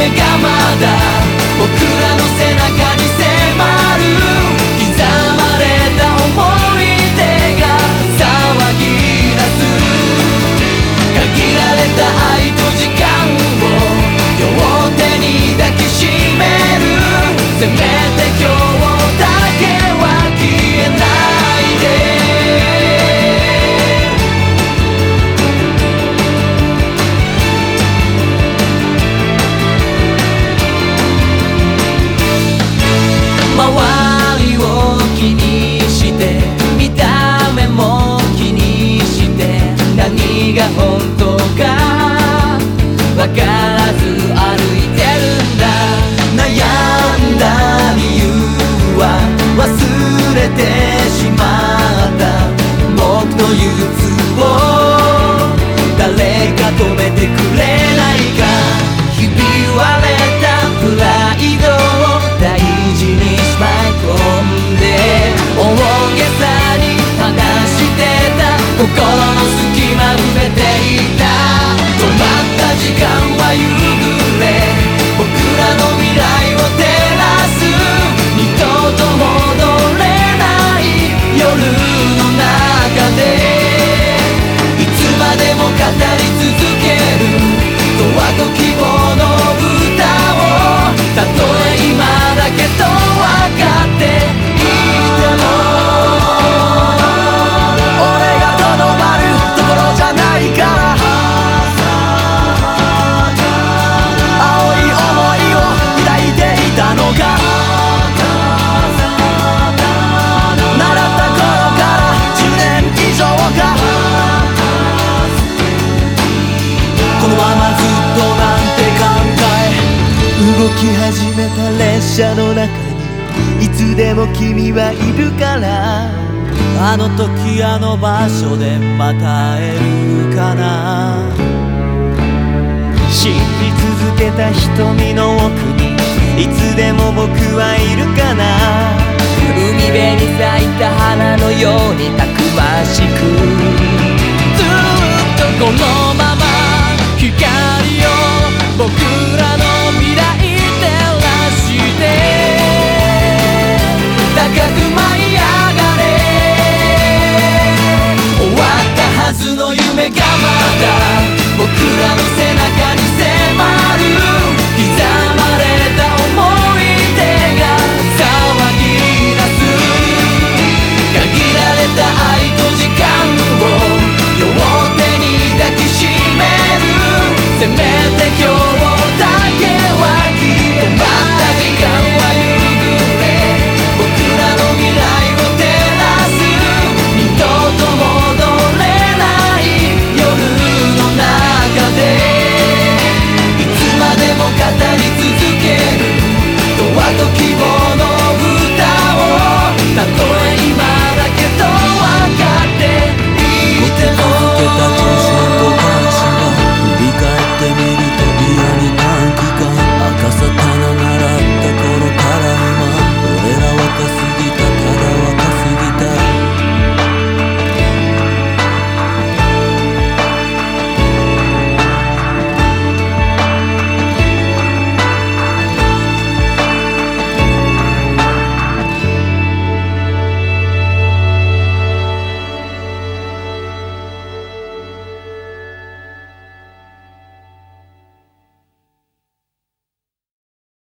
がまだ僕らの背中に迫る。刻まれた思い出が騒ぎ出す。限られた愛と時間を両手に抱きしめる。せめて今日だけは消えないで。周りを気にして見た目も気にして何が本当か分からず歩いてるんだ。悩んだ理由は忘れてしまった。僕の憂鬱を誰か止めてくれないか。ひび割れたプライドを大事にしまい込んで大げさに話してた。心の隙間埋めていた。止まった時間は夕暮れ僕らの未来を照らす。二度と戻れない夜の中でいつまでも語り続ける永遠と希望の歌を。たとえ今だけと分かっていても俺がとどまるところじゃないから。青い想いを抱いていたのか。習った頃から10年以上か。このままずっとなんて考え動き始めた列車の中にいつでも君はいるから。あの時あの場所でまた会えるかな。信じ続けた瞳の奥にいつでも僕はいるかな。海辺に咲いた花のようにたくましくずっとこのまま光を僕らの未来照らして高く舞い上がれ。終わったはずの夢がまだ僕らの背中に